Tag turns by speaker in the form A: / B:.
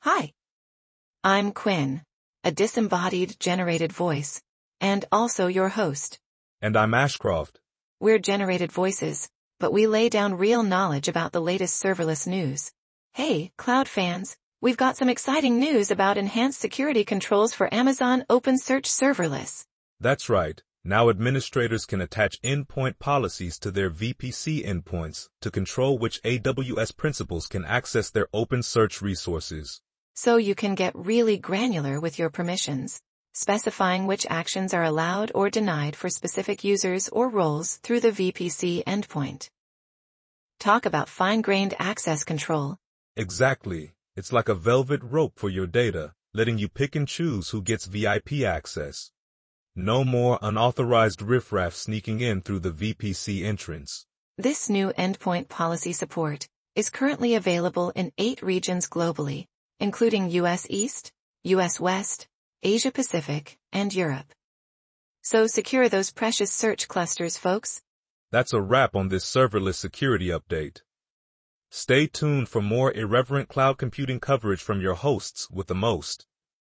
A: Hi. I'm Quinn, a disembodied generated voice, and also your host.
B: And I'm Ashcroft.
A: We're generated voices, but we lay down real knowledge about the latest serverless news. Hey, cloud fans, we've got some exciting news about enhanced security controls for Amazon OpenSearch Serverless.
B: That's right. Now administrators can attach endpoint policies to their VPC endpoints to control which AWS principals can access their OpenSearch resources.
A: So you can get really granular with your permissions, specifying which actions are allowed or denied for specific users or roles through the VPC endpoint. Talk about fine-grained access control.
B: Exactly. It's like a velvet rope for your data, letting you pick and choose who gets VIP access. No more unauthorized riffraff sneaking in through the VPC entrance.
A: This new endpoint policy support is currently available in 8 regions globally, including US East, US West, Asia Pacific, and Europe. So secure those precious search clusters, folks.
B: That's a wrap on this serverless security update. Stay tuned for more irreverent cloud computing coverage from your hosts with the most.